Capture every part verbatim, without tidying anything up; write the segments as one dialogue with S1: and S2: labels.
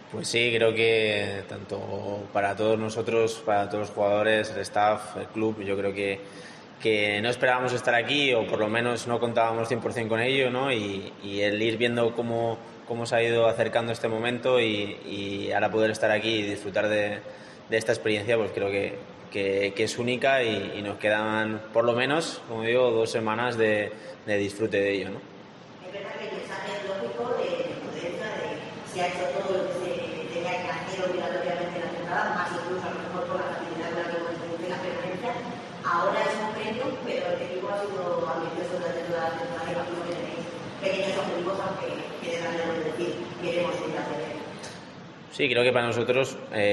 S1: Pues sí, creo que tanto para todos nosotros, para todos los jugadores, el staff, el club, yo creo que, que no esperábamos estar aquí o por lo menos no contábamos cien por ciento con ello, ¿no? Y, y el ir viendo cómo, cómo se ha ido acercando este momento y, y ahora poder estar aquí y disfrutar de, de esta experiencia, pues creo que, que, que es única y, y nos quedan por lo menos, como digo, dos semanas de, de disfrute de ello, ¿no?
S2: Es verdad que el mensaje es lógico de, de prudencia, de si ha hecho todo lo que se tenía que hacer obligatoriamente en la temporada, más incluso a lo mejor por la facilidad con la que conseguiste la permanencia. Ahora es un premio, pero el equipo ha sido ambicioso durante toda la temporada y imagino que tenéis pequeños objetivos, aunque queden de decir, queremos ir a hacer.
S1: Sí, creo que para nosotros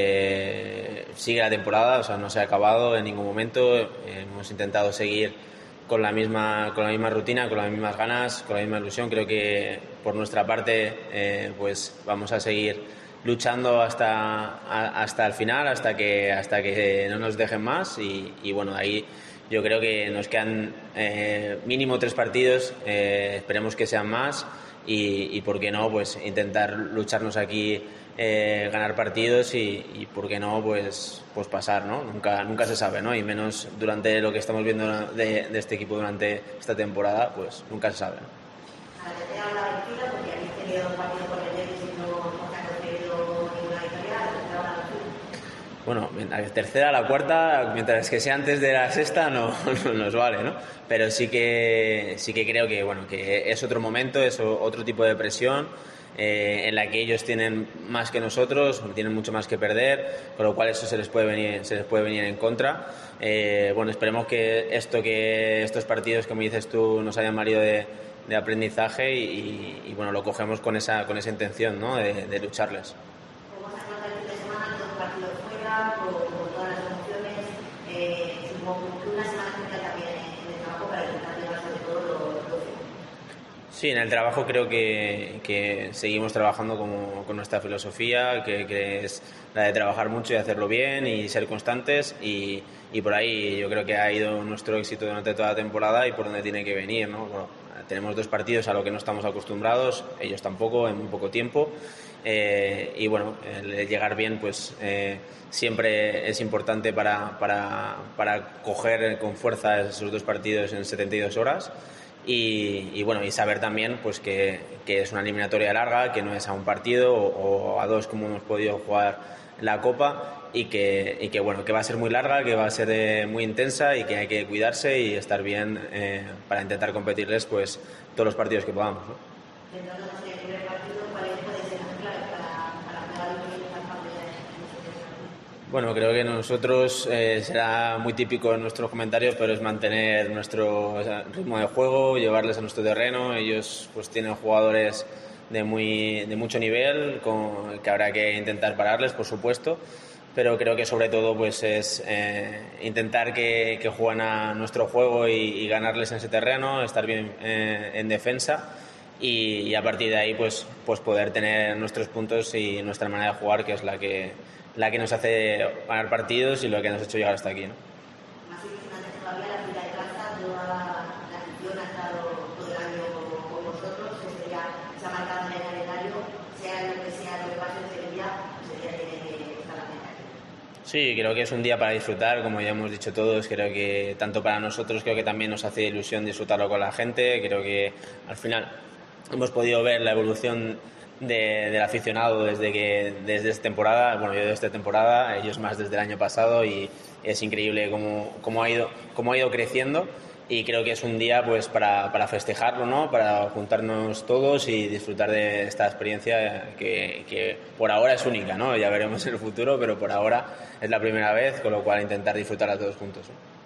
S1: eh, sigue la temporada, o sea, no se ha acabado en ningún momento. Eh, hemos intentado seguir con la misma con la misma rutina, con las mismas ganas, con la misma ilusión. Creo que por nuestra parte eh, pues vamos a seguir luchando hasta a, hasta el final, hasta que hasta que no nos dejen más y, y bueno, ahí yo creo que nos quedan eh, mínimo tres partidos, eh, esperemos que sean más y, y por qué no, pues intentar lucharnos aquí, eh, ganar partidos y, y por qué no, pues pues pasar, ¿no? Nunca nunca se sabe, ¿no? Y menos durante lo que estamos viendo de, de este equipo durante esta temporada, pues nunca se sabe, ¿no?
S2: A la tercera la vencida, porque habéis tenido dos partidos por el medio y no os ha conseguido ninguna victoria, a la tercera la vencida.
S1: Bueno, a la tercera, a la cuarta, mientras que sea antes de la sexta, no, no nos vale, ¿no? Pero sí que sí que creo que bueno que es otro momento, es otro tipo de presión eh, en la que ellos tienen más que nosotros, tienen mucho más que perder, con lo cual eso se les puede venir se les puede venir en contra. Eh, bueno, esperemos que esto que estos partidos, como dices tú, nos hayan valido de, de aprendizaje y, y, y bueno, lo cogemos con esa con esa intención, ¿no? de, de lucharles.
S2: ¿Cómo se afronta el fin de semana? Dos partidos fuera, con, con todas las emociones. Eh, supongo que una semana especial también en el trabajo para intentar llevar sobre todo los doce.
S1: Sí, en el trabajo creo que, que seguimos trabajando como, con nuestra filosofía, que, que es la de trabajar mucho y hacerlo bien y ser constantes y, y por ahí yo creo que ha ido nuestro éxito durante toda la temporada y por donde tiene que venir, ¿no? Bueno, tenemos dos partidos a lo que no estamos acostumbrados, ellos tampoco, en muy poco tiempo. Eh, y bueno, el llegar bien pues eh, siempre es importante para, para, para coger con fuerza esos dos partidos en setenta y dos horas y, y bueno, y saber también pues que, que es una eliminatoria larga, que no es a un partido o, o a dos como hemos podido jugar la Copa y que, y que bueno, que va a ser muy larga, que va a ser eh, muy intensa y que hay que cuidarse y estar bien eh, para intentar competirles pues todos los partidos que podamos, ¿no? Bueno, creo que nosotros eh, será muy típico en nuestros comentarios, pero es mantener nuestro ritmo de juego, llevarles a nuestro terreno. Ellos pues tienen jugadores de muy de mucho nivel, con, que habrá que intentar pararles, por supuesto. Pero creo que sobre todo pues es eh, intentar que, que jueguen a nuestro juego y, y ganarles en ese terreno, estar bien eh, en defensa. Y, y a partir de ahí pues, pues poder tener nuestros puntos y nuestra manera de jugar, que es la que, la que nos hace ganar partidos y lo que nos ha hecho llegar hasta aquí, ¿no?
S2: Más ilusionante todavía la fila de plaza, toda la afición ha estado todo el año con vosotros, eso ya se ha marcado en el calendario, sea lo que sea lo que pase en Sevilla, ese día tiene que estar la pena.
S1: Sí, creo que es un día para disfrutar, como ya hemos dicho todos, creo que tanto para nosotros creo que también nos hace ilusión disfrutarlo con la gente, creo que al final hemos podido ver la evolución de, del aficionado desde que desde esta temporada, bueno, yo desde esta temporada, ellos más desde el año pasado y es increíble cómo, cómo ha ido cómo ha ido creciendo y creo que es un día pues para, para festejarlo, ¿no? Para juntarnos todos y disfrutar de esta experiencia que, que por ahora es única, ¿no? Ya veremos en el futuro, pero por ahora es la primera vez, con lo cual intentar disfrutarla todos juntos, ¿no?